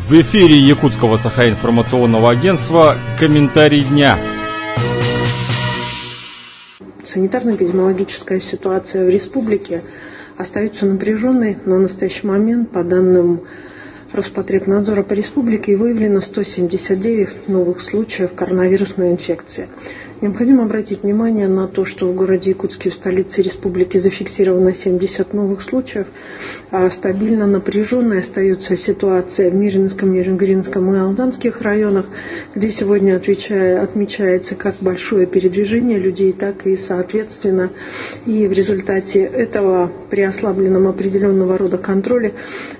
В эфире Якутского Саха-информационного агентства «Комментарий дня». Санитарно-эпидемиологическая ситуация в республике остается напряженной. На настоящий момент, по данным Роспотребнадзора по республике, выявлено 179 новых случаев коронавирусной инфекции. Необходимо обратить внимание на то, что в городе Якутске, в столице республики, зафиксировано 70 новых случаев. Стабильно напряженной остается ситуация в Мирнинском, Нижнегоринском и Алдамских районах, где сегодня отмечается как большое передвижение людей, так и, соответственно, и в результате этого при ослабленном определенного рода контроле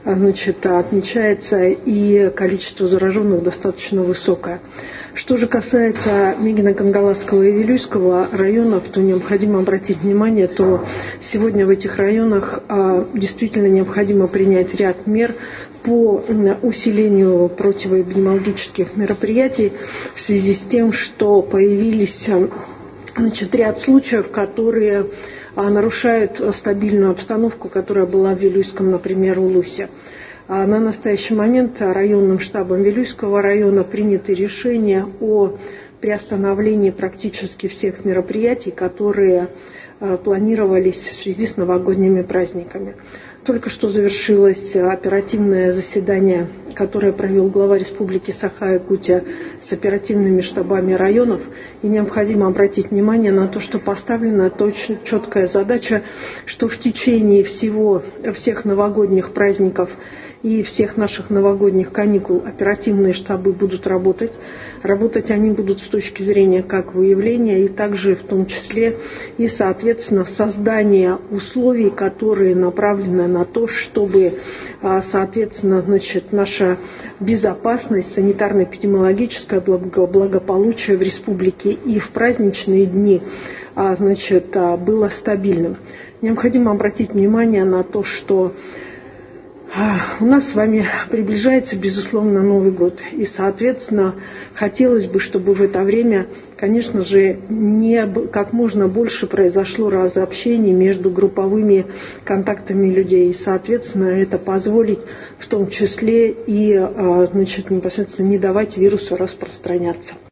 отмечается и количество зараженных достаточно высокое. Что же касается Мигино-Кангаласского и Вилюйского районов, то необходимо обратить внимание, то сегодня в этих районах действительно необходимо принять ряд мер по усилению противоэпидемиологических мероприятий в связи с тем, что появились ряд случаев, которые нарушают стабильную обстановку, которая была в Вилюйском, например, Улусе. На настоящий момент районным штабом Вилюйского района приняты решения о приостановлении практически всех мероприятий, которые планировались в связи с новогодними праздниками. Только что завершилось оперативное заседание, которое провел глава Республики Саха-Якутия с оперативными штабами районов. И необходимо обратить внимание на то, что поставлена точно четкая задача, что в течение всех новогодних праздников и всех наших новогодних каникул оперативные штабы будут работать. Работать они будут с точки зрения как выявления, и также в том числе и, соответственно, создания условий, которые направлены на то, чтобы, соответственно, наша безопасность, санитарно-эпидемиологическое благополучие в республике и в праздничные дни было стабильным. Необходимо обратить внимание на то, что у нас с вами приближается, безусловно, Новый год. И, соответственно, хотелось бы, чтобы в это время, конечно же, как можно больше произошло разобщений между групповыми контактами людей. И, соответственно, это позволить в том числе и непосредственно не давать вирусу распространяться.